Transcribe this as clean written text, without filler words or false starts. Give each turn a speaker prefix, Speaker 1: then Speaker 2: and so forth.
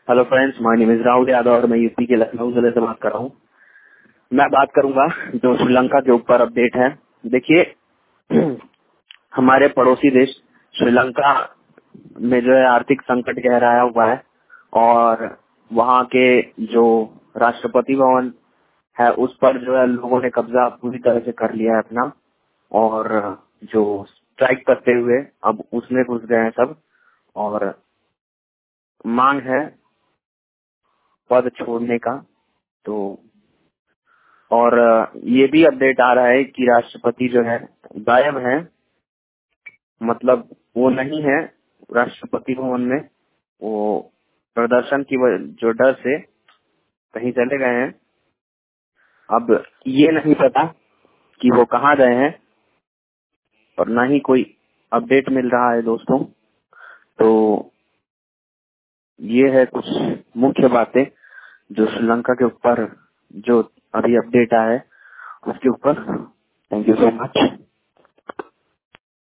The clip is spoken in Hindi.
Speaker 1: Hello friends, my name is Rahul Yadav और मैं यूपी के लखनऊ जिले से बात कर रहा हूँ। मैं बात करूंगा जो श्रीलंका के ऊपर अपडेट है। देखिए, हमारे पड़ोसी देश श्रीलंका में जो है आर्थिक संकट गहराया हुआ है और वहाँ के जो राष्ट्रपति भवन है उस पर जो है लोगों ने कब्जा पूरी तरह से कर लिया है अपना, और जो स्ट्राइक करते हुए अब उसमें घुस गए हैं सब, और मांग है पद छोड़ने का। तो और ये भी अपडेट आ रहा है कि राष्ट्रपति जो है गायब है, मतलब वो नहीं है राष्ट्रपति भवन में, वो प्रदर्शन की जो डर से कहीं चले गए हैं। अब ये नहीं पता कि वो कहाँ गए हैं और ना ही कोई अपडेट मिल रहा है दोस्तों। तो ये है कुछ मुख्य बातें जो श्रीलंका के ऊपर जो अभी अपडेट आया है उसके ऊपर। Thank you so much.